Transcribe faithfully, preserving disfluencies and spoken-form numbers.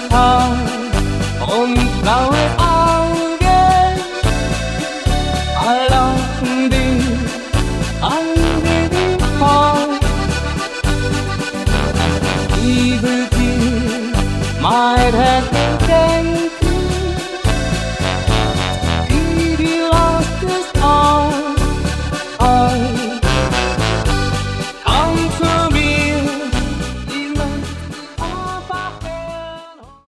Tag und blaue Augen, along die Augen vor. Liebe